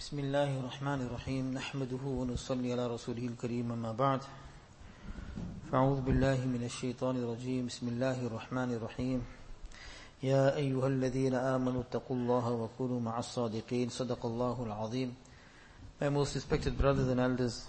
بسم الله الرحمن الرحيم نحمده ونصلي على رسوله الكريم أما بعد فأعوذ بالله من الشيطان الرجيم بسم الله الرحمن الرحيم يا أيها الذين آمنوا اتقوا الله وكونوا مع الصادقين صدق الله العظيم. My most respected brothers and elders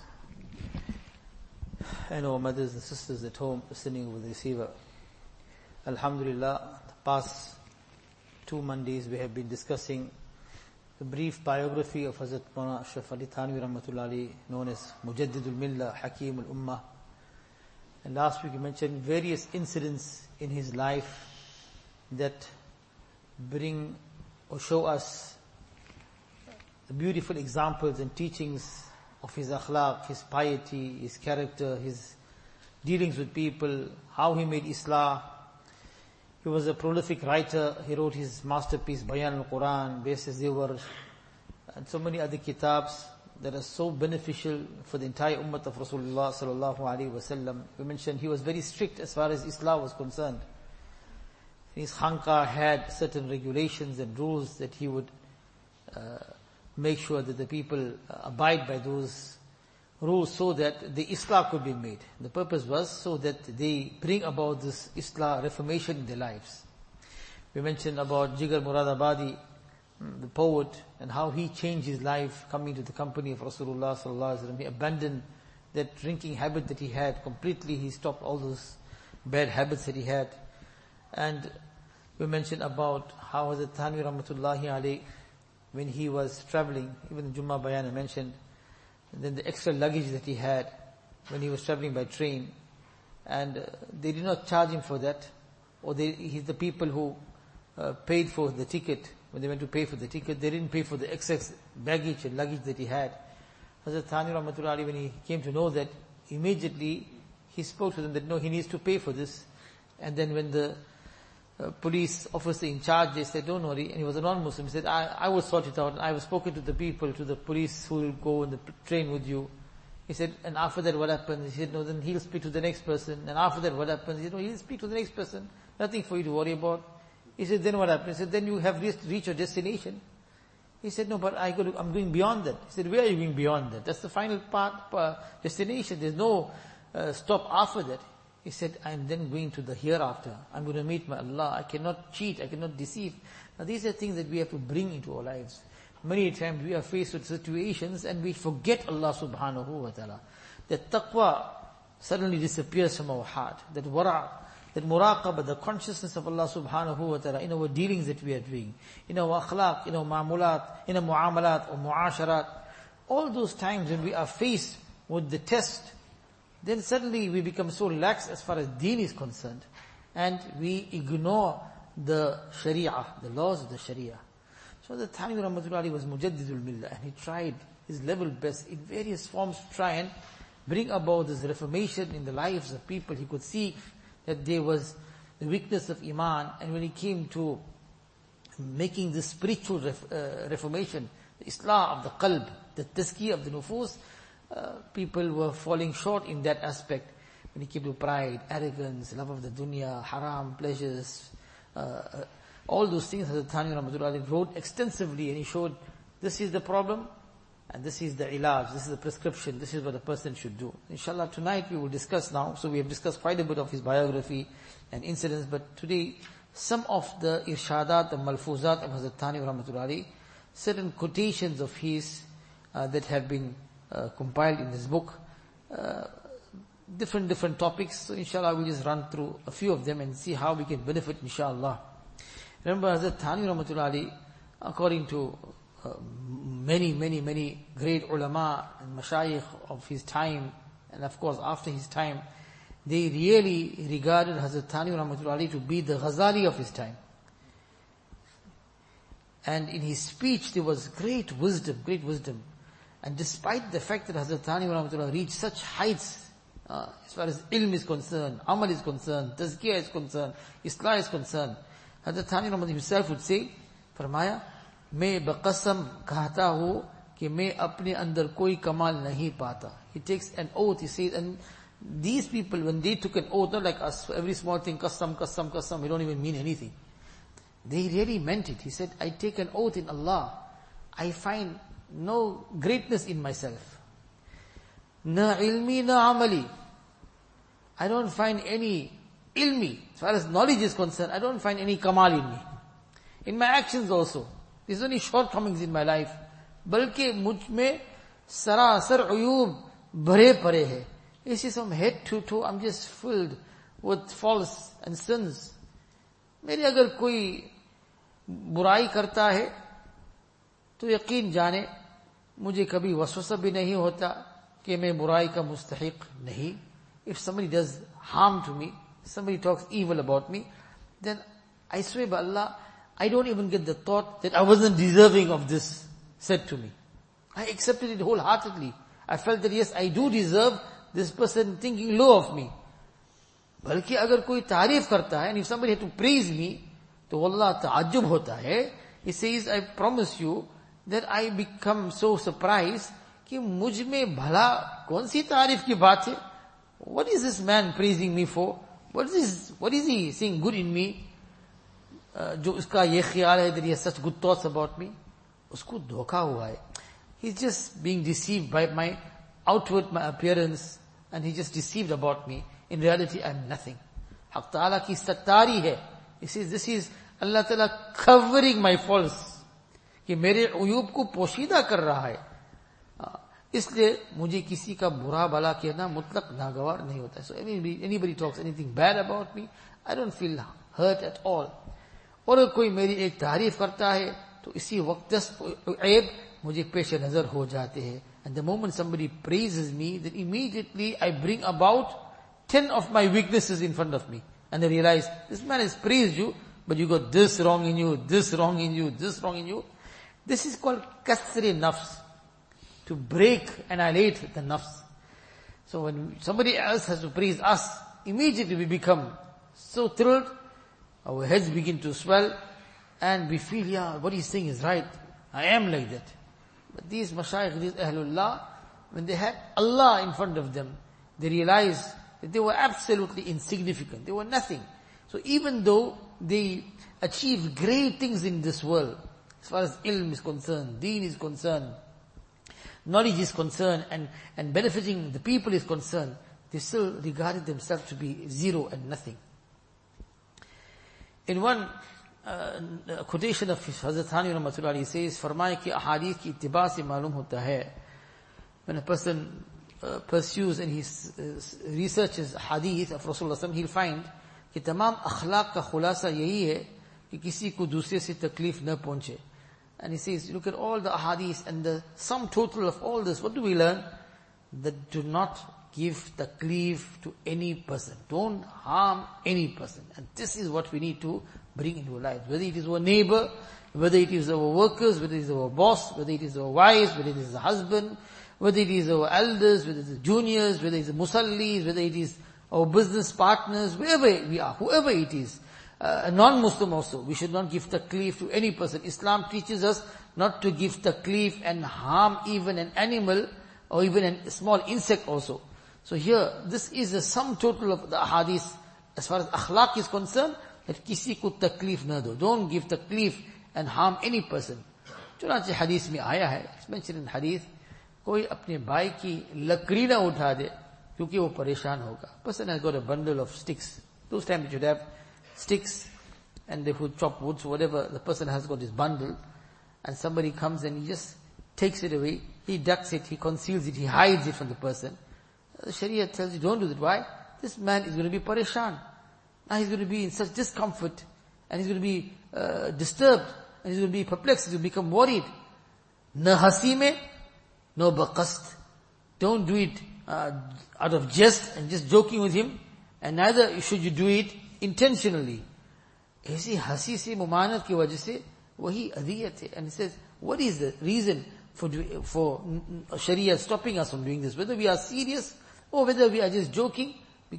and our mothers and sisters at home listening with the receiver, Alhamdulillah, the past 2 Mondays we have been discussing the brief biography of Hazrat Maulana Ashraf Ali Thanwi Rahmatullah Alayhi, known as Mujaddidul Millah, Hakim al-Ummah. And last week we mentioned various incidents in his life that bring or show us the beautiful examples and teachings of his akhlaq, his piety, his character, his dealings with people, how he made Islah. He was a prolific writer. He wrote his masterpiece, Bayan al-Quran, Basis Ziwar, and so many other kitabs that are so beneficial for the entire ummah of Rasulullah sallallahu alaihi wasallam. We mentioned he was very strict as far as Islam was concerned. His khanqah had certain regulations and rules that he would make sure that the people abide by those rules so that the Islah could be made. The purpose was so that they bring about this Islah reformation in their lives. We mentioned about Jigar Muradabadi, the poet, and how he changed his life coming to the company of Rasulullah sallallahu alaihi wasallam. He abandoned that drinking habit that he had completely. He stopped all those bad habits that he had. And we mentioned about how Hazrat Thanwi Rahmatullahi alayhi, when he was traveling, even the Jummah Bayan I mentioned, and then the extra luggage that he had when he was traveling by train, and they did not charge him for that, or the people who paid for the ticket, when they went to pay for the ticket, they didn't pay for the excess baggage and luggage that he had. Hazrat Thanwi Rahmatullah Alayhi, when he came to know that, immediately he spoke to them that no, he needs to pay for this. And then when the police officer in charge, they said, don't worry, and he was a non-Muslim, he said, I will sort it out. I have spoken to the people, to the police who will go on the train with you. He said, and after that what happens? He said, no, then he'll speak to the next person. And after that what happens? He said, no, he'll speak to the next person. Nothing for you to worry about. He said, then what happens? He said, then you have reached your destination. He said, no, but I'm going beyond that. He said, where are you going beyond that? That's the final destination. There's no stop after that. He said, I'm then going to the hereafter. I'm going to meet my Allah. I cannot cheat. I cannot deceive. Now these are things that we have to bring into our lives. Many times we are faced with situations and we forget Allah subhanahu wa ta'ala. That taqwa suddenly disappears from our heart. That wara', that muraqabah, the consciousness of Allah subhanahu wa ta'ala in our dealings that we are doing, in our akhlaq, in our ma'amulat, in our mu'amalat or mu'asharat. All those times when we are faced with the test, then suddenly we become so lax as far as deen is concerned, and we ignore the sharia, the laws of the sharia. So the Thanwi Rahmatullah Alayhi was Mujaddidul Millah, and he tried his level best in various forms to try and bring about this reformation in the lives of people. He could see that there was the weakness of Iman, and when he came to making this spiritual reformation, the Islah of the qalb, the tazkiyah of the nufus, people were falling short in that aspect. When it came to pride, arrogance, love of the dunya, haram, pleasures, all those things, Hazrat Thanwi Rahmatullah Alayhi wrote extensively, and he showed this is the problem and this is the ilaj, this is the prescription, this is what a person should do. Inshallah tonight we will discuss now. So we have discussed quite a bit of his biography and incidents, but today some of the irshadat, the malfuzat of Hazrat Thanwi Rahmatullah Alayhi, certain quotations of his that have been compiled in this book, different topics. So inshallah we'll just run through a few of them and see how we can benefit inshallah. Remember Hazrat Thanwi Rahmatullah Alayhi, according to many great ulama and mashayikh of his time, and of course after his time, they really regarded Hazrat Thanwi Rahmatullah Alayhi to be the Ghazali of his time. And in his speech there was great wisdom. And despite the fact that Hazrat Thanwi Rahmatullah reached such heights, as far as ilm is concerned, amal is concerned, tazkiyah is concerned, islah is concerned, Hazrat Thanwi Rahmatullah himself would say, farmaya, मैं बक़सम कहता हूँ कि मैं अपने अंदर कोई कमाल नहीं पाता. He takes an oath, he says, and these people, when they took an oath, not like us, for every small thing, qasam, we don't even mean anything. They really meant it. He said, I take an oath in Allah. I find no greatness in myself. Na ilmi, na amali. I don't find any ilmi. As far as knowledge is concerned, I don't find any kamal in me. In my actions also. There's only shortcomings in my life. Balki mujh mein sarasar uyub bhare pare hai. You see, from head to toe, I'm just filled with faults and sins. मेरी अगर कोई बुराई करता है तो यकीन जाने मुझे कभी वसवसा भी नहीं होता कि मैं बुराई का मुस्तहिक नहीं. If somebody does harm to me, somebody talks evil about me, then I swear by Allah, I don't even get the thought that I wasn't deserving of this said to me. I accepted it wholeheartedly. I felt that yes, I do deserve this person thinking low of me. बल्कि अगर कोई तारीफ करता है, and if somebody had to praise me, तो वल्लाह ताज्जुब होता है. He says, I promise you that I become so surprised कि मुझ में भला कौन सी तारीफ की बात है? What is this man praising me for? What is he saying good in me? जो उसका ये ख्याल है that he has such good thoughts about me, उसको धोखा हुआ है. He's just being deceived by my outward, my appearance, and he just deceived about me. In reality, I'm nothing. Haq Ta'ala ki sattari hai. He says, this is Allah Ta'ala covering my faults. कि मेरे उयूब को पोशीदा कर रहा है. इसलिए मुझे किसी का बुरा भला कहना मुतलक नागवार नहीं होता. So anybody talks anything bad about me, I don't feel hurt at all. और अगर कोई मेरी एक तारीफ करता है तो इसी वक्त 10 ऐब मुझे पेश नजर हो जाते हैं. And the moment somebody praises me, then immediately I bring about 10 of my weaknesses in front of me. And I realize, this man has praised you, but you got this wrong in you, this wrong in you, this wrong in you. This is called kasri nafs. To break, annihilate the nafs. So when somebody else has to praise us, immediately we become so thrilled, our heads begin to swell, and we feel, yeah, what he's saying is right. I am like that. But these mashayikh, these Ahlullah, when they had Allah in front of them, they realized that they were absolutely insignificant. They were nothing. So even though they achieved great things in this world, as far as ilm is concerned, deen is concerned, knowledge is concerned, and benefiting the people is concerned, they still regarded themselves to be zero and nothing. In one quotation of Hazrat Thani Rahmatullah, he says, फरमाए कि अहादीथ की इत्तिबा से मालूम होता है, when a person pursues and he researches hadith of Rasulullah, he'll find कि तमाम अखलाक का खुलासा यही है कि किसी को दूसरे से तकलीफ न पहुंचे. And he says, look at all the ahadith and the sum total of all this. What do we learn? That do not give taklif to any person. Don't harm any person. And this is what we need to bring into our lives. Whether it is our neighbor, whether it is our workers, whether it is our boss, whether it is our wives, whether it is the husband, whether it is our elders, whether it is juniors, whether it is the musallis, whether it is our business partners, wherever we are, whoever it is. A non-Muslim also, we should not give taklif to any person. Islam teaches us not to give taklif and harm even an animal or even a small insect also. So here, this is the sum total of the ahadith as far as akhlaq is concerned, that kisi ko taklif na do. Don't give taklif and harm any person. चुनाचे hadith में आया है, it's mentioned in hadith, कोई अपने भाई की लकड़ी ना उठा दे क्योंकि वो परेशान होगा. Person has got a bundle of sticks. Those times you should have sticks, and they would chop woods, whatever. The person has got his bundle, and somebody comes and he just takes it away. He ducks it, he conceals it, he hides it from the person. The Sharia tells you, don't do that. Why? This man is going to be pareshan. Now he's going to be in such discomfort, and he's going to be disturbed, and he's going to be perplexed, he's going to become worried. Na hasi mein, no baqast. Don't do it out of jest and just joking with him, and neither should you do it intentionally. ऐसी हंसी से मुमानत की वजह से वही अदियत है. And he says, what is the reason for Sharia stopping us from doing this? Whether we are serious or whether we are just joking,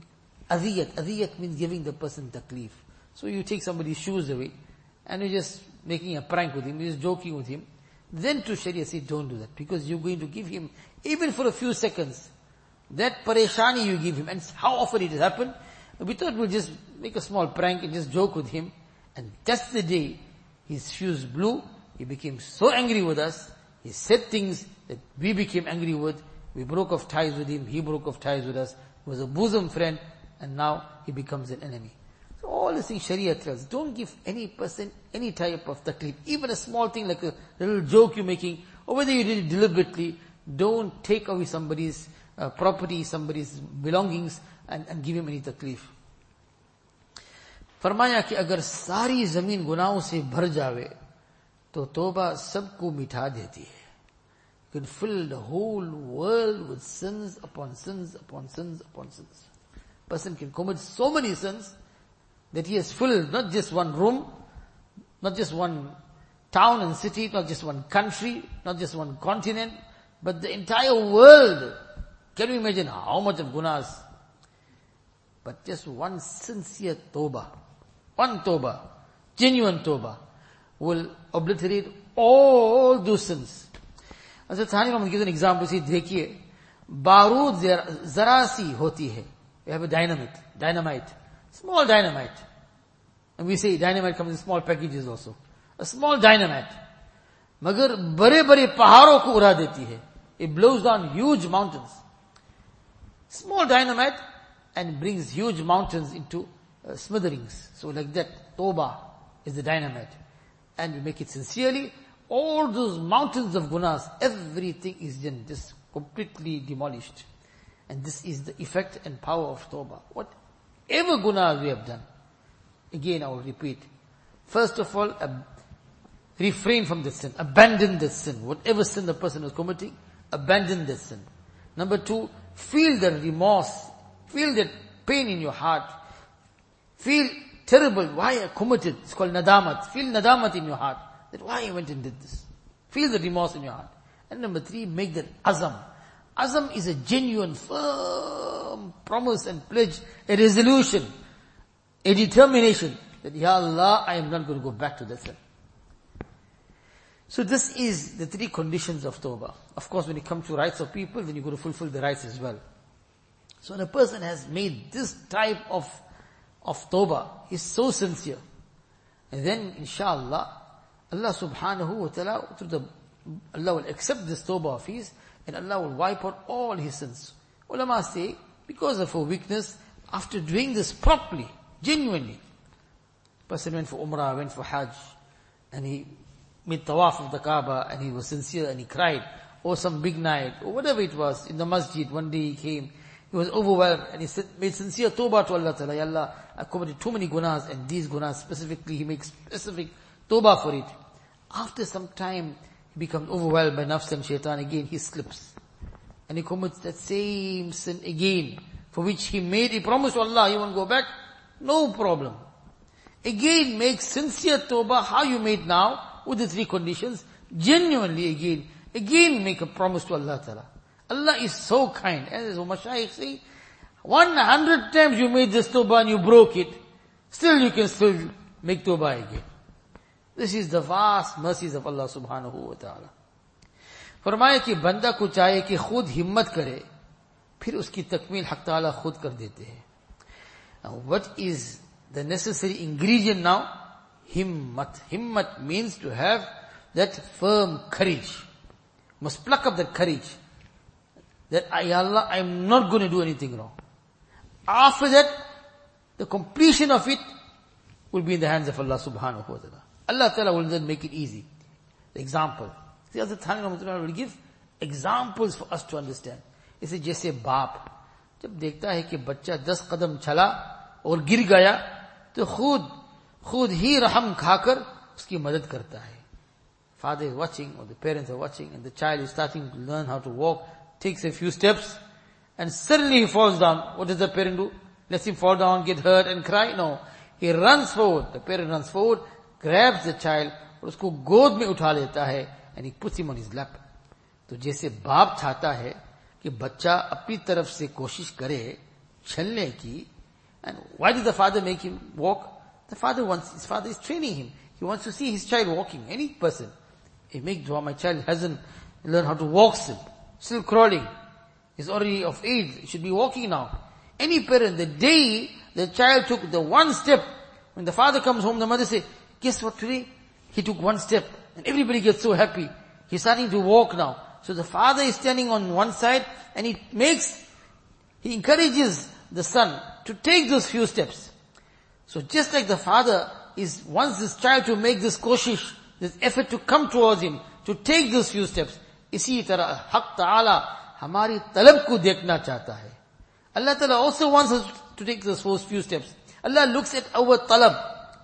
adiyat means giving the person taklif. So you take somebody's shoes away and you're just making a prank with him, you're just joking with him. Then to Sharia say, don't do that, because you're going to give him, even for a few seconds, that pareshani you give him. And how often it has happened? We thought we'll just make a small prank and just joke with him. And just the day his shoes blew, he became so angry with us, He said things that we became angry with. We broke off ties with him. He broke off ties with us. He was a bosom friend, and now he becomes an enemy. So all the things Sharia tells. Don't give any person any type of taklif. Even a small thing like a little joke you're making, or whether you did it deliberately, don't take away somebody's property, somebody's belongings, and give him any taklif. फरमाया कि अगर सारी जमीन गुनाहों से भर जावे तो तौबा सबको मिटा देती है. You can fill the whole world with sins upon sins upon sins upon sins. Person can commit so many sins that he has filled not just one room, not just one town and city, not just one country, not just one continent, but the entire world. Can you imagine how much of gunas? But just one sincere tawbah, one tawbah, genuine tawbah, will obliterate all those sins. As a Thani Rahman gives an example, see, देखिए, बारूद जरा सी होती है. We have a dynamite, small dynamite. And we say dynamite comes in small packages also. A small dynamite. मगर बड़े बड़े पहाड़ों को उड़ा देती है. It blows down huge mountains. Small dynamite and brings huge mountains into smithereens. So like that, Tawbah is the dynamite. And we make it sincerely. All those mountains of gunas, everything is then just completely demolished. And this is the effect and power of Tawbah. Whatever gunas we have done, again I will repeat. First of all, refrain from the sin. Abandon the sin. Whatever sin the person is committing, abandon the sin. Number two, feel the remorse. Feel that pain in your heart. Feel terrible. Why I committed? It's called nadamat. Feel nadamat in your heart. That why I went and did this. Feel the remorse in your heart. And number three, make that azam. Azam is a genuine, firm promise and pledge, a resolution, a determination that, Ya Allah, I am not going to go back to that sin. So this is the three conditions of tawbah. Of course, when it comes to rights of people, then you've got to fulfill the rights as well. So when a person has made this type of tawbah, he's so sincere. And then, inshallah, Allah subhanahu wa ta'ala, Allah will accept this tawbah of his, and Allah will wipe out all his sins. Ulama say, because of her weakness, after doing this properly, genuinely, person went for Umrah, went for Hajj, and he made tawaf of the Kaaba, and he was sincere, and he cried, or some big night, or whatever it was, in the masjid, one day he came, he was overwhelmed, and he made sincere tawbah to Allah Ta'ala, Ya Allah, I committed too many gunas, and these gunas specifically, he makes specific tawbah for it. After some time, he becomes overwhelmed by nafs and shaitan again, he slips. And he commits that same sin again, for which he made a promise to Allah, he won't go back, no problem. Again, make sincere tawbah, how you made now, with the three conditions, genuinely again make a promise to Allah Ta'ala. Allah is so kind. As the Mashaykh say, 100 times you made this tawbah and you broke it, still you can still make tawbah again. This is the vast mercies of Allah subhanahu wa ta'ala. फरमाया कि बंदा को चाहे कि खुद हिम्मत करे, फिर उसकी तकमील हक ताला खुद कर देते हैं. Now what is the necessary ingredient now? Himmat. Himmat means to have that firm courage. Must pluck up that courage. That, Ya Allah, I'm not going to do anything wrong. After that, the completion of it will be in the hands of Allah subhanahu wa ta'ala. Allah ta'ala will then make it easy. The example. See, as the Thani Rahmatullah will give examples for us to understand. इसे जैसे बाप जब देखता है कि बच्चा 10 कदम चला और गिर गया तो खुद ही रहम खाकर उसकी मदद करता है. Father is watching, or the parents are watching, and the child is starting to learn how to walk, takes a few steps, and suddenly he falls down. What does the parent do? Lets him fall down, get hurt and cry? No. He runs forward. The parent runs forward, grabs the child, और उसको गोद में उठा लेता है, and he puts him on his lap. तो जैसे बाप चाहता है कि बच्चा अपनी तरफ से कोशिश करे चलने की, and why does the father make him walk? His father is training him. He wants to see his child walking. Any person. He makes dua, my child hasn't learned how to walk still crawling. He's already of age. He should be walking now. Any parent, the day the child took the one step, when the father comes home, the mother says, guess what today? He took one step. And everybody gets so happy. He's starting to walk now. So the father is standing on one side and he encourages the son to take those few steps. So just like the father wants this child to make this koshish, this effort to come towards him, to take those few steps, इसी तरह हक ताला हमारी तलब को देखना चाहता है. Allah Ta'ala also wants us to take those first few steps. Allah looks at our talab,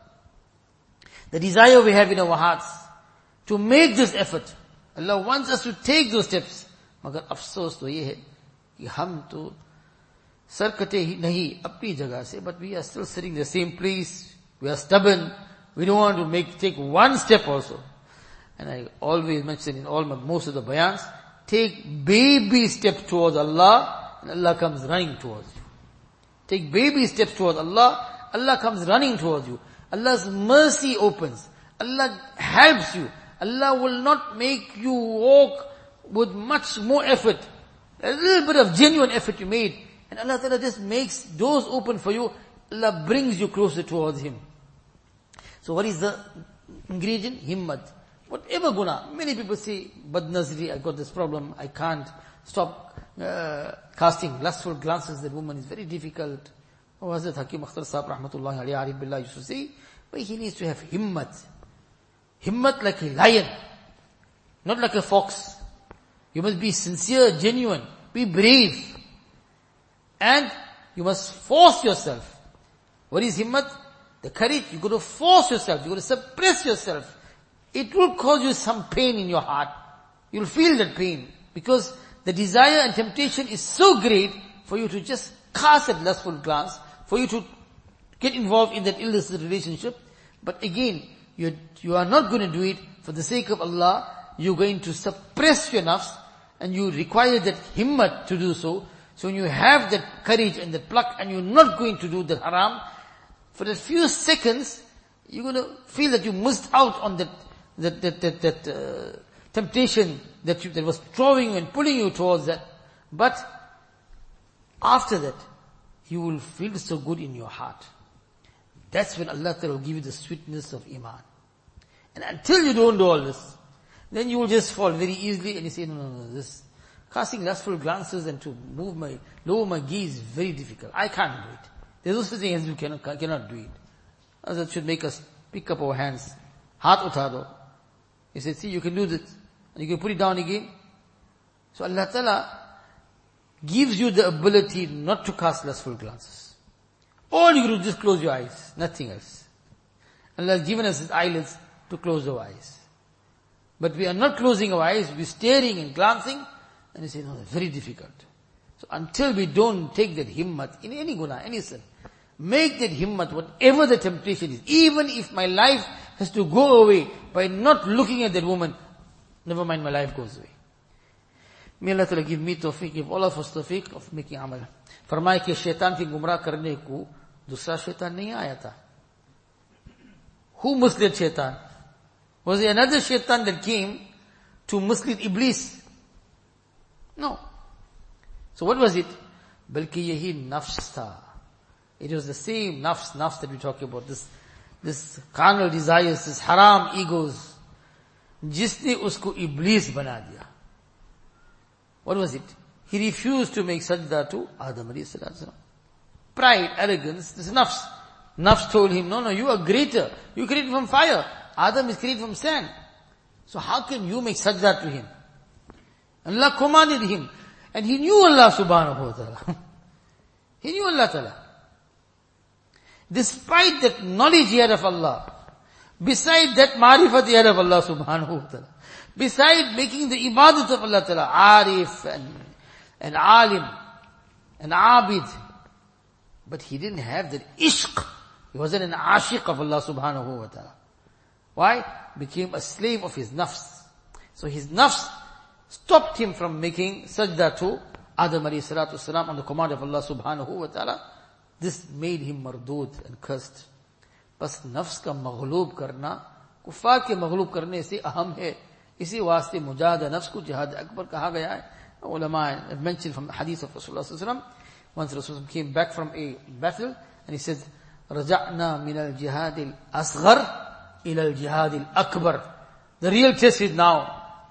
the desire we have in our hearts, to make this effort. Allah wants us to take those steps. मगर अफसोस तो ये है कि हम तो sir कटे ही नहीं अपनी जगह से, but we are still sitting in the same place. We are stubborn. We don't want to take one step also. And I always mention in most of the bayans, take baby steps towards Allah, and Allah comes running towards you. Take baby steps towards Allah, Allah comes running towards you. Allah's mercy opens. Allah helps you. Allah will not make you walk with much more effort. A little bit of genuine effort you made, and Allah Ta'ala just makes doors open for you. Allah brings you closer towards Him. So what is the ingredient? Himmat. Whatever guna. Many people say, Badnazri, I got this problem, I can't stop casting lustful glances at woman, is very difficult. Or Hazrat Hakim Akhtar Sahib Rahmatullahi Alayhi Arif Billah used to say, but he needs to have himmat. Himmat like a lion, not like a fox. You must be sincere, genuine, be brave. And you must force yourself. What is himmat? The courage. You got to force yourself, you got to suppress yourself. It will cause you some pain in your heart. You'll feel that pain, because the desire and temptation is so great for you to just cast that lustful glance, for you to get involved in that illicit relationship. But again, you are not going to do it for the sake of Allah. You're going to suppress your nafs, and you require that himmat to do so. So when you have that courage and that pluck, and you're not going to do the haram, for that few seconds, you're going to feel that you missed out on that temptation that was drawing you and pulling you towards that. But after that, you will feel so good in your heart. That's when Allah Ta'ala will give you the sweetness of iman. And until you don't do all this, then you will just fall very easily, and you say, no, this casting lustful glances and to lower my gaze is very difficult. I can't do it. There's no such thing as you cannot do it. That should make us pick up our hands. Haath utha do. He said, see, you can do this. And you can put it down again. So Allah Ta'ala gives you the ability not to cast lustful glances. All you do is just close your eyes. Nothing else. Allah has given us His eyelids to close our eyes. But we are not closing our eyes. We're staring and glancing. And you say, no, it's very difficult. So until we don't take that himmat in any guna, any sin, make that himmat, whatever the temptation is, even if my life has to go away by not looking at that woman, never mind, my life goes away. May Allah Ta'ala give me tawfiq, give all of us tawfiq of making amal. फरमाए कि शैतान की गुमराह करने को दूसरा शैतान नहीं आया था. Who misled shaitan? Was there another shaitan that came to mislead Iblis? No. So what was it? बल्कि यही नफ्स था. It was the same nafs that we talk about, this carnal desires, this haram egos, जिसने उसको Iblis बना दिया. What was it? He refused to make sajda to Adam alayhi salatu. Pride, arrogance, this nafs. Nafs told him, no, you are greater. You created from fire. Adam is created from sand. So how can you make sajda to him? Allah commanded him. And he knew Allah subhanahu wa ta'ala. He knew Allah ta'ala. Despite that knowledge he had of Allah, beside that marifat he had of Allah subhanahu wa ta'ala, beside making the ibadat of Allah ta'ala, arif and alim and abid, but he didn't have that ishq. He wasn't an ashiq of Allah subhanahu wa ta'ala. Why? Became a slave of his nafs. So his nafs stopped him from making sajda to Adam alayhi salatu wasalam on the command of Allah subhanahu wa ta'ala. This made him mardud and cursed. बस नफ्स का मगलूब करना कुफार के मगलूब करने से अहम है. इसी वास्ते मुजाहिद नफ्स को जिहाद अकबर कहा गया है. Ulama mentioned from the hadith of Rasulullah sallallahu alaihi wasallam, once Rasulullah came back from a battle and he says, رجعنا من الجهاد الأصغر إلى الجهاد الأكبر. The real test is now,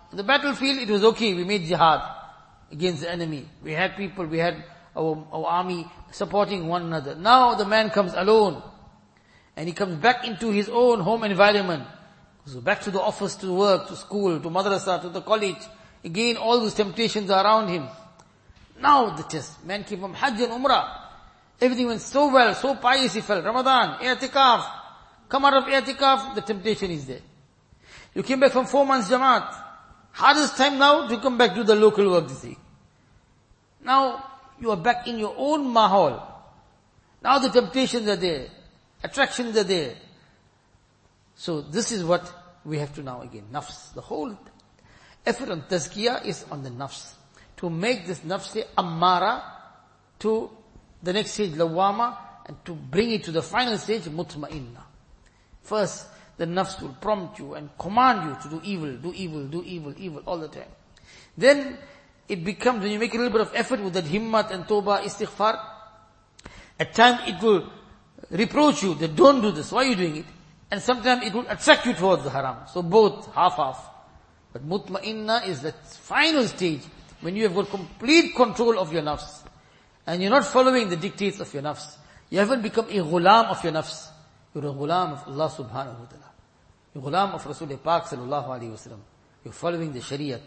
In the battlefield, it was okay. We made jihad against the enemy. We had people, we had our army supporting one another. Now the man comes alone. And he comes back into his own home environment. So back to the office, to work, to school, to madrasa, to the college. Again, all those temptations are around him. Now the test. Man came from Hajj and Umrah. Everything went so well, so pious he felt. Ramadan, i'tikaf. Come out of i'tikaf, the temptation is there. You came back from 4 months Jamaat. Hardest time now to come back to the local work, you see. Now, you are back in your own mahal. Now the temptations are there. Attractions are there. So this is what we have to now again, nafs. The whole effort on tazkiyah is on the nafs. To make this nafs ammara to the next stage, lawama, and to bring it to the final stage, mutma'inna. First, the nafs will prompt you and command you to do evil all the time. Then, it becomes, when you make a little bit of effort with that himmat and tawbah, istighfar, at times it will reproach you that don't do this, why are you doing it? And sometimes it will attract you towards the haram. So both, half. But mutma'inna is the final stage, when you have got complete control of your nafs. And you're not following the dictates of your nafs. You haven't become a ghulam of your nafs. You're a ghulam of Allah subhanahu wa ta'ala. You're a ghulam of Rasul Pak sallallahu alayhi wa sallam. You're following the Shariat.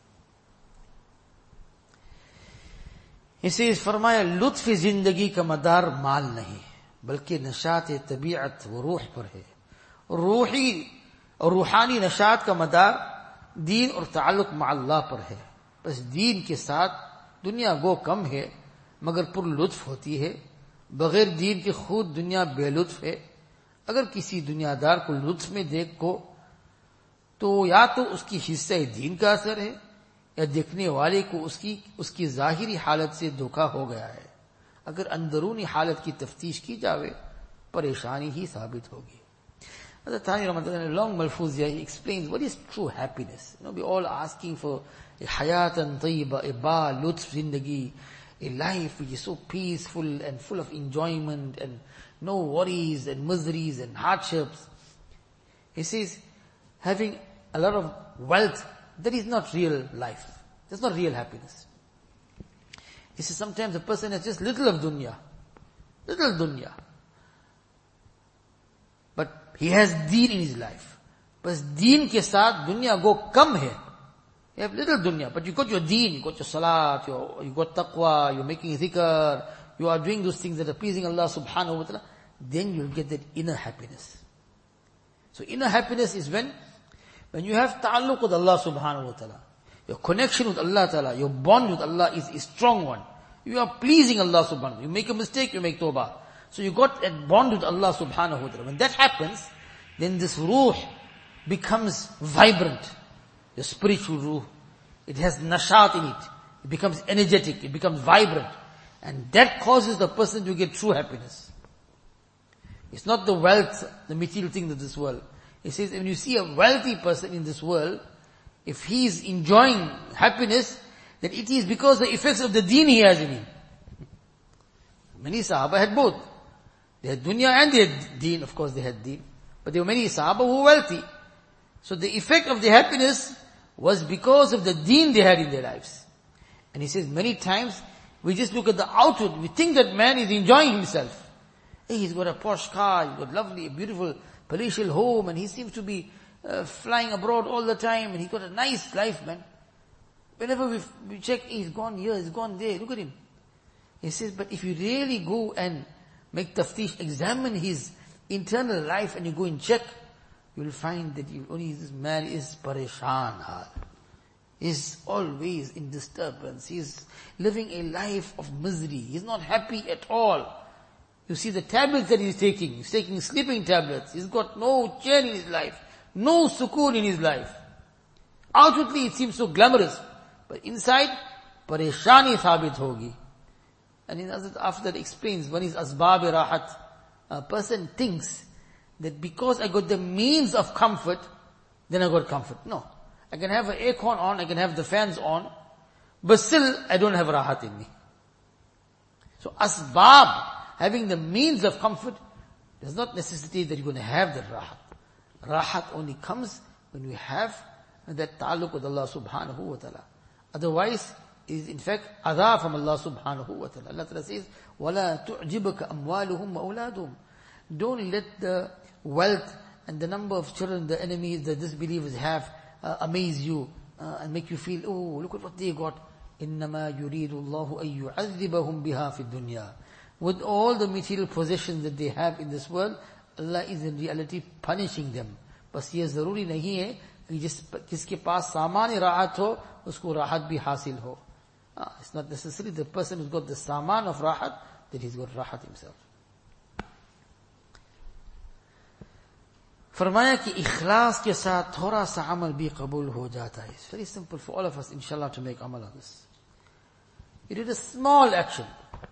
He says, फरमाया लुत्फ जिंदगी का मदार माल नहीं, बल्कि नशात तबीयत व रूह पर है. रूही और रूहानी नशात का मदार दीन और ताल्लुक मा अल्लाह पर है. बस दीन के साथ दुनिया गो कम है, मगर पुर लुत्फ होती है. बगैर दीन के खुद दुनिया बेलुत्फ है. अगर किसी दुनियादार को लुत्फ में देखो तो या तो उसकी हिस्सा दीन का असर है, या देखने वाले को उसकी जाहिरी हालत से धोखा हो गया है. अगर अंदरूनी हालत की तफ्तीश की जावे, परेशानी ही साबित होगी. Thani Ramadan, in a long malfuz here, he explains what is true happiness. We're all asking for a hayatan tayyiba, a ba, lutf zindagi, a life which is so peaceful and full of enjoyment and no worries and miseries and hardships. He says, having a lot of wealth, that is not real life. That's not real happiness. He says sometimes a person has just little dunya. But he has deen in his life. But deen ke saath dunya go kam hai. You have little dunya, but you got your deen, you got your salat, you got taqwa, you're making dhikr, you are doing those things that are pleasing Allah subhanahu wa ta'ala, then you'll get that inner happiness. So inner happiness is when you have ta'alluq with Allah subhanahu wa ta'ala. Your connection with Allah ta'ala, your bond with Allah is a strong one. You are pleasing Allah subhanahu wa ta'ala. You make a mistake, you make tawbah. So you got that bond with Allah subhanahu wa ta'ala. When that happens, then this ruh becomes vibrant. The spiritual ruh. It has nashat in it. It becomes energetic. It becomes vibrant. And that causes the person to get true happiness. It's not the wealth, the material things of this world. It says when you see a wealthy person in this world, if he is enjoying happiness, then it is because the effects of the deen he has in him. Many Sahaba had both. They had dunya and they had deen. Of course they had deen. But there were many Sahaba who were wealthy. So the effect of the happiness was because of the deen they had in their lives. And he says many times, we just look at the outward, we think that man is enjoying himself. Hey, he's got a posh car, he's got lovely, beautiful, palatial home, and he seems to be flying abroad all the time, and he's got a nice life, man. Whenever we check, he's gone here, he's gone there, look at him. He says, but if you really go and make taftish, examine his internal life, and you go and check, you will find that this man is pareshan hal. He's always in disturbance. He's living a life of misery. He's not happy at all. You see the tablets that he's taking. He's taking sleeping tablets. He's got no chain in his life. No sukoon in his life. Outwardly it seems so glamorous. But inside, pareshani thabit hogi. And after that explains, one is asbab rahat. A person thinks that because I got the means of comfort, then I got comfort. No. I can have an aircon on, I can have the fans on, but still I don't have rahat in me. So asbab, having the means of comfort, does not necessitate that you're going to have the rahat. Rahat only comes when we have that ta'alluq with Allah subhanahu wa ta'ala. Otherwise, is in fact adha from Allah subhanahu wa ta'ala. Allah ta'ala says, وَلَا تُعْجِبَكَ أَمْوَالُهُمْ وَأَوْلَادُهُمْ. Don't let the wealth and the number of children the enemies, the disbelievers have amaze you and make you feel, oh, look at what they got. إِنَّمَا يُرِيدُ اللَّهُ أَن يُعَذِّبَهُمْ بِهَا فِي الدُّنْيَا. With all the material possessions that they have in this world, Allah is in reality punishing them. बस ये जरूरी नहीं है कि जिसके पास सामान राहत हो उसको राहत भी हासिल हो. It's not necessarily the person who's got the saman of rahat that he's got rahat himself. फरमाया कि इखलास के साथ थोड़ा सा अमल भी कबूल हो जाता है. It's very simple for all of us, inshallah, to make amal of this. You did a small action.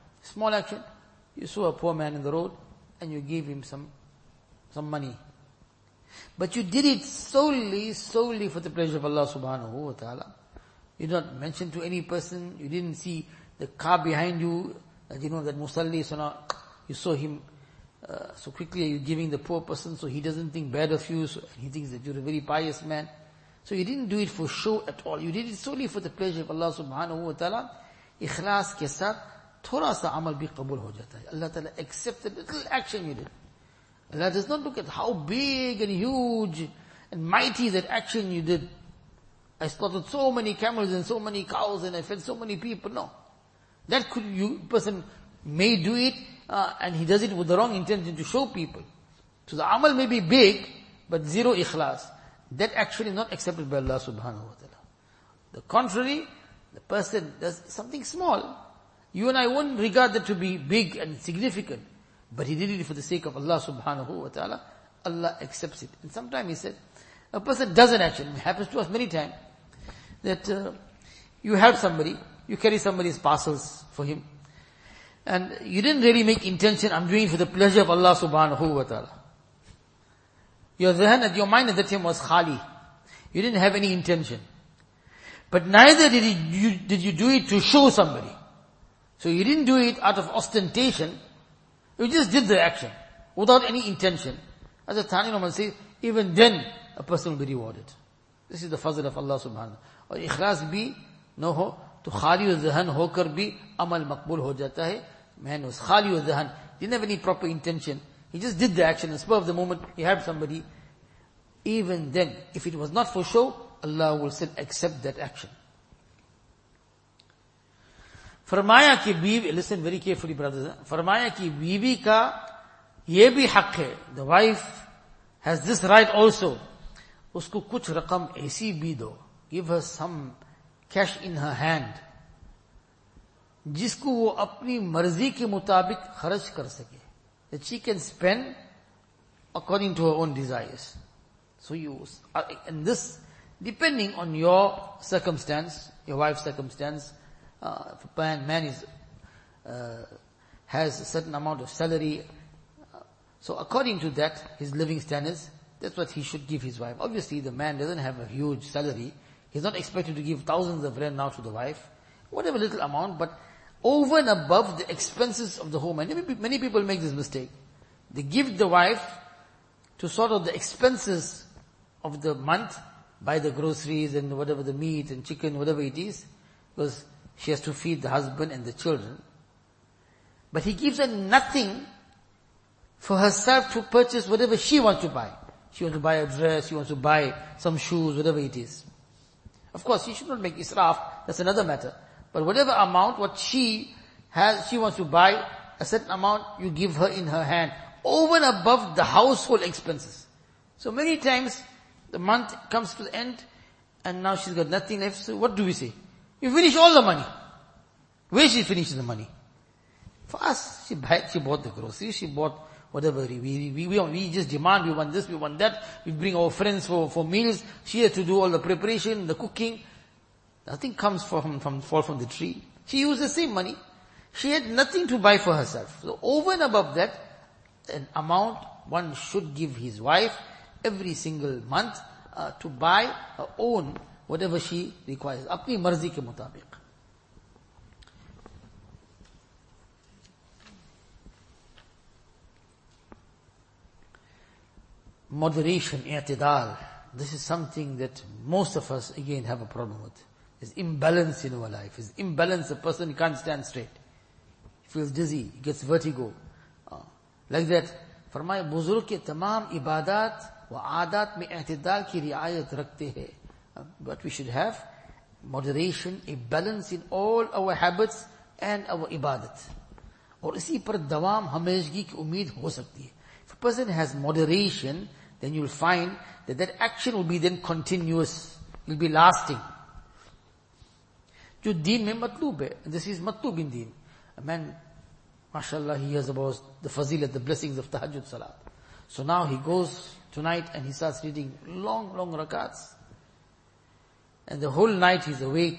You saw a poor man in the road and you gave him some money. But you did it solely for the pleasure of Allah subhanahu wa ta'ala. You did not mention to any person. You didn't see the car behind you, that musalli, so now you saw him, so quickly you're giving the poor person so he doesn't think bad of you, so he thinks that you're a very pious man. So you didn't do it for show at all. You did it solely for the pleasure of Allah subhanahu wa ta'ala. Ikhlas ke saath, thoda sa amal bhi qabul ho jata hai. Allah ta'ala accepts the little action you did. Allah does not look at how big and huge and mighty that action you did. I slaughtered so many camels and so many cows and I fed so many people. No. That person may do it and he does it with the wrong intention to show people. So the amal may be big, but zero ikhlas. That action is not accepted by Allah subhanahu wa ta'ala. The contrary, the person does something small. You and I won't regard that to be big and significant. But he did it for the sake of Allah subhanahu wa ta'ala. Allah accepts it. And sometimes he said, a person does an action. It happens to us many times. That you help somebody, you carry somebody's parcels for him. And you didn't really make intention, I'm doing it for the pleasure of Allah subhanahu wa ta'ala. Your mind at that time was khali. You didn't have any intention. But neither did you do it to show somebody. So you didn't do it out of ostentation. You just did the action without any intention. As a Thani Rahman says, even then a person will be rewarded. This is the fazl of Allah subhanahu. और इखलास भी न हो तो खाली व ज़हन होकर भी अमल मकबूल हो जाता है. Man was खाली व ज़हन, didn't have any proper intention. He just did the action and spur of the moment he helped somebody. Even then, if it was not for show, Allah will still accept that action. फरमाया कि बीवी, listen very carefully brothers, फरमाया कि बीवी का ये भी हक है, the wife has this right also, उसको कुछ रकम ऐसी भी दो, give her some cash in her hand, जिसको वो अपनी मर्जी के मुताबिक खर्च कर सके, that she can spend according to her own desires. So you, and this, depending on your circumstance, your wife's circumstance, if a man is, has a certain amount of salary, so according to that, his living standards, that's what he should give his wife. Obviously, the man doesn't have a huge salary. He's not expected to give thousands of rand now to the wife. Whatever little amount, but over and above the expenses of the home. And many people make this mistake. They give the wife to sort of the expenses of the month, buy the groceries and whatever, the meat and chicken, whatever it is, because she has to feed the husband and the children. But he gives her nothing for herself to purchase whatever she wants to buy. She wants to buy a dress, she wants to buy some shoes, whatever it is. Of course, she should not make israf, that's another matter. But whatever amount, what she has, she wants to buy, a certain amount you give her in her hand, over and above the household expenses. So many times, the month comes to the end, and now she's got nothing left, so what do we say? You finish all the money. Where she finishes the money? For us, she bought the groceries, she bought whatever, we just demand, we want this, we want that, we bring our friends for meals, she has to do all the preparation, the cooking. Nothing comes fall from the tree. She used the same money. She had nothing to buy for herself. So over and above that, an amount one should give his wife every single month to buy her own whatever she requires. अपनी मर्जी के मुताबिक. Moderation, i'tidal. this is something that most of us again have a problem with. There's imbalance in our life. There's imbalance, a person can't stand straight. He feels dizzy, he gets vertigo. Like that. फरमाए बुजुर्ग के तमाम इबादत व आदत में एहतिदाल की रियायत रखते हैं. But we should have moderation, a balance in all our habits and our ibadat. और इसी पर दवाम हमेशगी की उम्मीद हो सकती है. If a person has moderation, then you'll find that that action will be then continuous, will be lasting. जो दीन में मतलूब है, this is matlub in deen. A man, mashallah, he hears about the fazilat, the blessings of tahajjud salat. So now he goes tonight and he starts reading long rakats. And the whole night he's awake.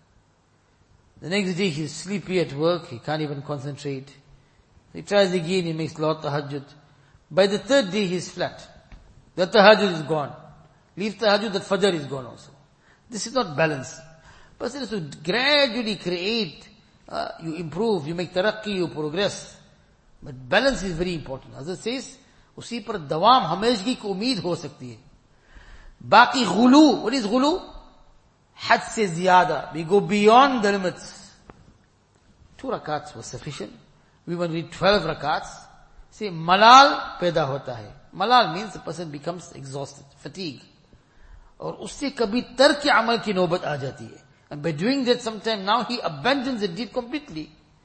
The next day he's sleepy at work, he can't even concentrate. He tries again, he makes lot tahajjud. By the third day he's flat. The tahajjud is gone. Leave tahajjud, that fajr is gone also. This is not balance. Person has to gradually create, you improve, you make taraqqi, you progress. But balance is very important. As it says, उसी पर दवाम हमेशगी की उम्मीद हो सकती है. बाकी गुलू, what is Gulu? Had se ziyada. We go beyond the limits. 2 rakats was sufficient. We want to read 12 rakats. See, malal पैदा होता है. Malal means the person becomes exhausted, fatigued. और उससे कभी तर्क अमल की नौबत आ जाती है. And by doing that sometime now he abandons the deed completely.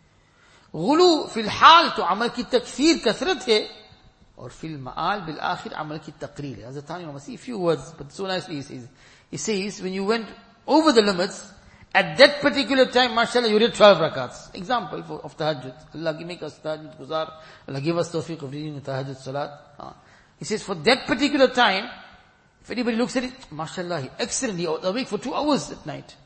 गुलू फिलहाल तो अमल की तकफीर कसरत है. और फिल मआल बिल आखिर अमल की तकरीर है. Hazrat Thani see a few words, but so nicely he says, when you went over the limits, at that particular time, mashallah, you read 12 rakats. Example of tahajjud. Allah make us tahajjud guzar. Allah give us tawfiq of reading the tahajjud salat. He says, for that particular time, if anybody looks at it, mashallah, he excellently awake for 2 hours at night.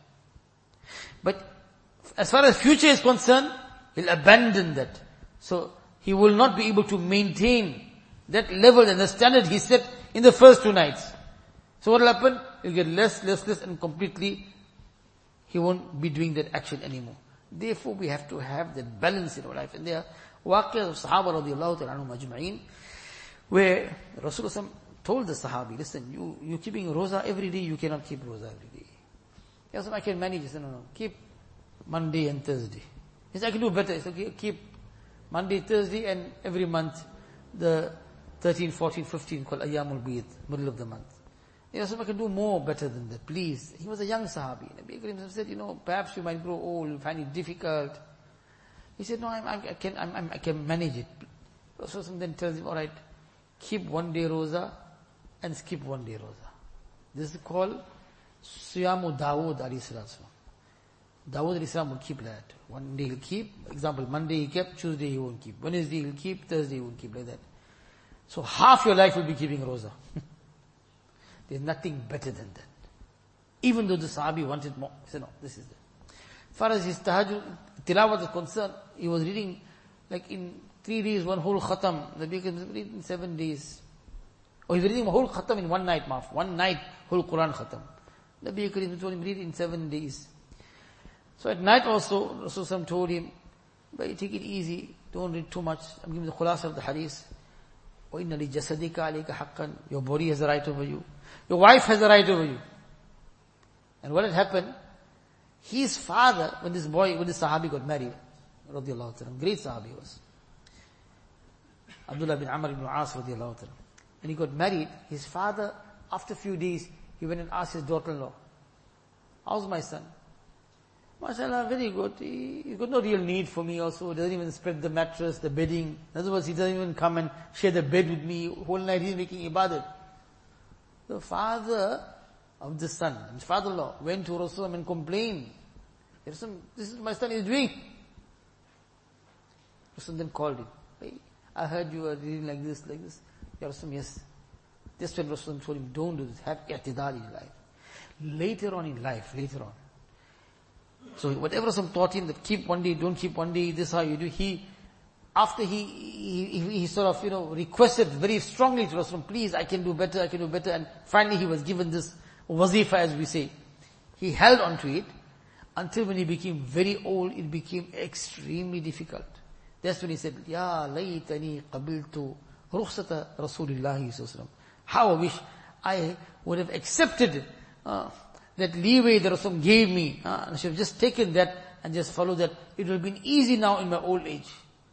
But as far as future is concerned, he'll abandon that. So, he will not be able to maintain that level and the standard he set in the first 2 nights. So what will happen? He'll get less, and completely he won't be doing that action anymore. Therefore, we have to have that balance in our life. And there are waqiyas of Sahaba radiallahu ta'ala anhum ajma'in, where Rasulullah told the Sahabi, listen, you're keeping roza every day, you cannot keep roza every day. He said, I can manage. He said, no, keep Monday and Thursday. He said, I can do better. He said, okay, keep Monday, Thursday, and every month, the 13, 14, 15, called Ayyamul Bid, middle of the month. I can do more better than that, please. He was a young Sahabi. Nabi Karim said, perhaps you might grow old, you find it difficult. He said, no, I can manage it. Rasulullah then tells him, alright, keep 1 day roza and skip 1 day roza. This is called Siyamu Dawood alayhi salatu. Dawood alayhi salam would keep that. 1 day he'll keep, example, Monday he kept, Tuesday he won't keep. Wednesday he'll keep, Thursday he won't keep, like that. So half your life will be keeping roza. There's nothing better than that. Even though the Sahabi wanted more. He said, no, this is it. As far as his tahajjud, tilawat is concerned, he was reading, like in 3 days, 1 whole khatam. Nabi was reading in 7 days. Or he was reading a whole khatam in 1 night, 1 night, whole Quran khatam. Nabi Karim told him, read in 7 days. So at night also, Rasulullah told him, but take it easy, don't read too much. I'm giving the khulasa of the hadith. وَإِنَّ لِجَسَدِكَ عَلَيْكَ حَقًّا. Your body has a right over you. Your wife has a right over you. And what had happened, his father, when this Sahabi got married, radiallahu ta'ala, great Sahabi was, Abdullah bin Amr ibn As radiallahu ta'ala. When he got married, his father, after a few days, he went and asked his daughter-in-law, how's my son? MashaAllah, very good. He's got no real need for me also. He doesn't even spread the mattress, the bedding. In other words, he doesn't even come and share the bed with me. Whole night he's making ibadat. The father of the son, his father-in-law, went to Rasulullah and complained. This is what my son is doing. Rasulullah then called him. Hey, I heard you are reading like this. Ya Rasulullah, yes. Just when Rasulullah told him, don't do this. Have i'tidal in life. Later on in life, so whatever Rasulullah taught him that keep 1 day, don't keep 1 day, this is how you do. After he sort of, requested very strongly to Rasulullah, please, I can do better. And finally he was given this wazifa, as we say. He held on to it until when he became very old, it became extremely difficult. That's when he said, Ya laytani qabiltu rukhsata Rasulillahi sallallahu alaihi wasallam. How I wish I would have accepted that leeway that Rasul gave me. I should have just taken that and just followed that. It would have been easy now in my old age.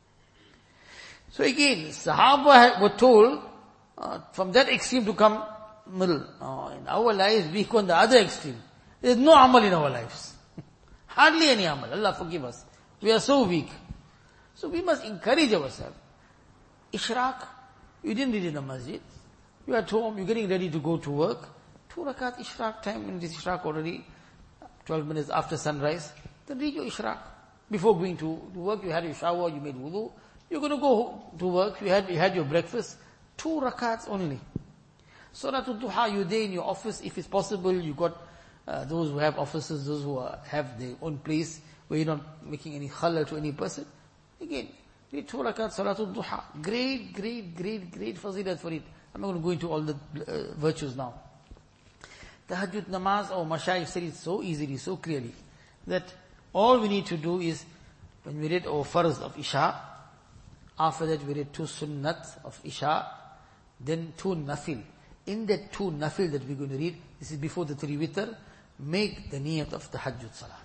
So again, Sahaba were told from that extreme to come middle. In our lives, we go on the other extreme. There is no amal in our lives. Hardly any amal. Allah forgive us. We are so weak. So we must encourage ourselves. Ishraq, you didn't read in the masjid. You are at home, you're getting ready to go to work. 2 rakat Ishraq time, and it is Ishraq already, 12 minutes after sunrise. Then read your Ishraq. Before going to work, you had your shower, you made wudu. You're going to go to work, you had your breakfast. 2 rakats only. Salatul Duha, you're there in your office, if it's possible, you got those who have offices, those who have their own place, where you're not making any khalal to any person. Again, read 2 rakat Salatul Duha. Great fazilat for it. I'm not going to go into all the virtues now. Tahajjud namaz, our Mashayikh said it so easily, so clearly, that all we need to do is, when we read our farz of Isha, after that we read 2 sunnat of Isha, then 2 nafil. In that 2 nafil that we're going to read, this is before the 3 witr, make the niyat of tahajjud salat.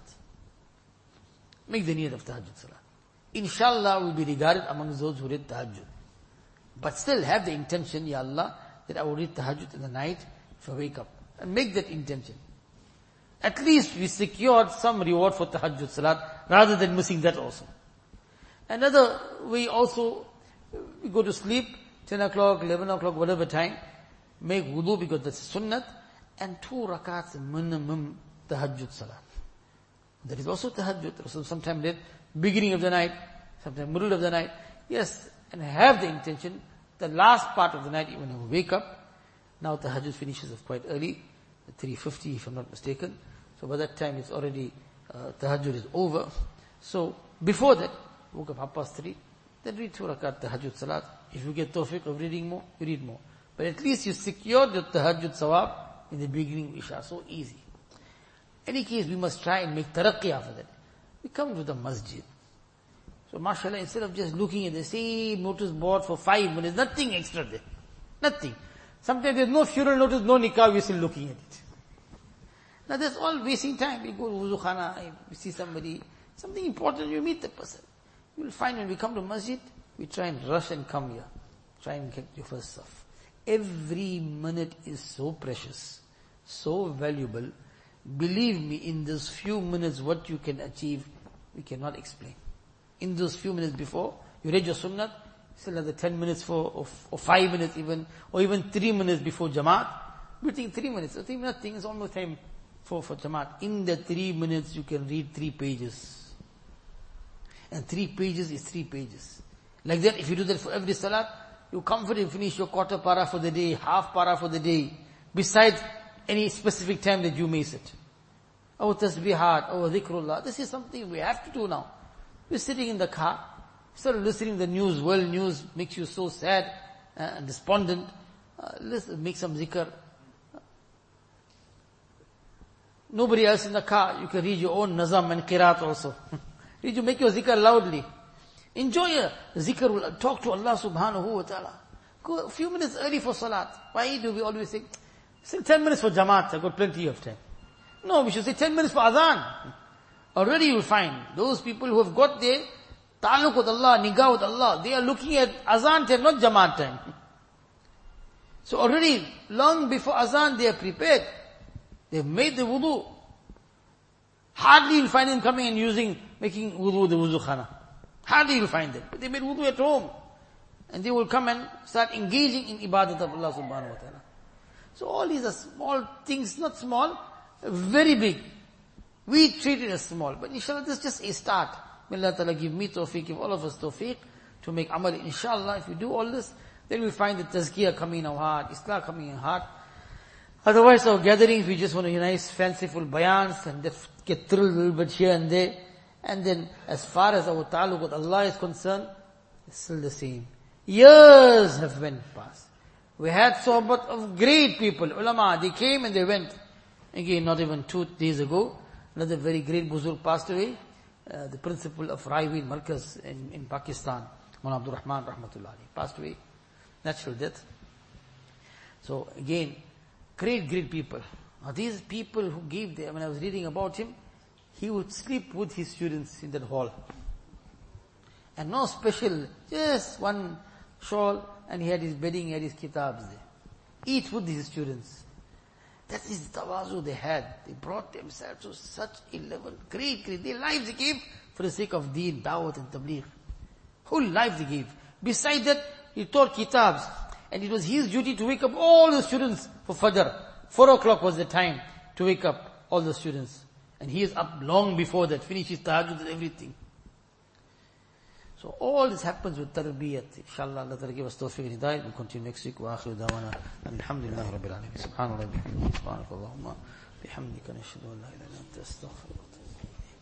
Make the niyat of tahajjud salat. Inshallah will be regarded among those who read tahajjud. But still have the intention, Ya Allah, that I will read tahajjud in the night if I wake up. And make that intention. At least we secured some reward for tahajjud salat, rather than missing that also. Another way also, we go to sleep, 10 o'clock, 11 o'clock, whatever time, make wudu because that's sunnat, and 2 rakats minimum tahajjud salat. That is also tahajjud. Rasul sometimes did beginning of the night, sometimes middle of the night. Yes, and have the intention, the last part of the night, when you wake up. Now tahajjud finishes quite early, at 3:50 if I'm not mistaken. So by that time it's already, tahajjud is over. So before that, woke up 3:30, then read 2 rakat tahajjud salat. If you get tawfiq of reading more, you read more. But at least you secured the tahajjud sawab in the beginning of Isha. So easy. Any case, we must try and make taraqqi after that. We come to the masjid. So mashallah, instead of just looking at the same notice board for 5 minutes, nothing extra there. Nothing. Sometimes there's no funeral notice, no nikah, we're still looking at it. Now that's all wasting time. We go to wuzu khana, we see somebody, something important, you meet the person. You will find when we come to masjid, we try and rush and come here. Try and get your first saf. Every minute is so precious, so valuable. Believe me, in those few minutes what you can achieve, we cannot explain. In those few minutes before, you read your sunnat, still another 10 minutes or 5 minutes even, or even 3 minutes before Jamaat. We think 3 minutes, I think nothing, it's almost time for Jamaat. In the 3 minutes you can read 3 pages. And 3 pages is 3 pages. Like that, if you do that for every salat, you comfortably finish your quarter para for the day, half para for the day, besides any specific time that you may sit. Our tasbihat, our dhikrullah, this is something we have to do now. We're sitting in the car, instead of listening to the news, world news makes you so sad and despondent. Listen, make some zikr. Nobody else in the car, you can read your own nazam and qiraat also. Read, you make your zikr loudly. Enjoy your zikr, talk to Allah subhanahu wa ta'ala. Go a few minutes early for salat. Why do we always say, say 10 minutes for jamaat, I've got plenty of time. No, we should say 10 minutes for adhan. Already you will find those people who have got their ta'alluq with Allah, nigah with Allah, they are looking at azan time, not jamaat time. So already, long before azan, they are prepared. They have made the wudu. Hardly you'll find them coming and making wudu the wudu khana. Hardly you'll find them. But they made wudu at home. And they will come and start engaging in ibadat of Allah subhanahu wa ta'ala. So all these are small things, not small, very big. We treat it as small. But inshallah, this is just a start. May Allah ta'ala give me tawfiq, give all of us tawfiq to make amal. Inshallah, if we do all this, then we find the tazkiyah coming in our heart, islah coming in our heart. Otherwise, our gatherings, we just want to nice, fanciful bayans and get thrilled a little bit here and there. And then, as far as our ta'alluq with Allah is concerned, it's still the same. Years have went past. We had sohbat of great people, ulama, they came and they went. Again, not even 2 days ago, another very great buzurg passed away, the principal of Raiween Markaz in Pakistan, Mullah Abdul Rahman Rahmatullah, passed away, natural death. So again, Great, great people. Now these people who gave them, when I was reading about him, he would sleep with his students in that hall. And no special, just one shawl, and he had his bedding, he had his kitabs there. Eat with his students. That is the tawazu they had. They brought themselves to such a level. Great, great. Their lives they gave for the sake of deen, dawat and tabligh. Whole life they gave. Besides that, he taught kitabs. And it was his duty to wake up all the students for Fajr. 4 o'clock was the time to wake up all the students. And he is up long before that, finish his tahajjud and everything. So all this happens with tarbiyat. Inshallah, Allah Ta'ala give us tawfiq and hidayat. We'll continue next week. Wa akhiru dawana. Alhamdulillah Rabbil Alameen. Subhanallah. Subhanakallahumma. Bihamdika nashhadu an la ilaha illa anta astaghfiruka.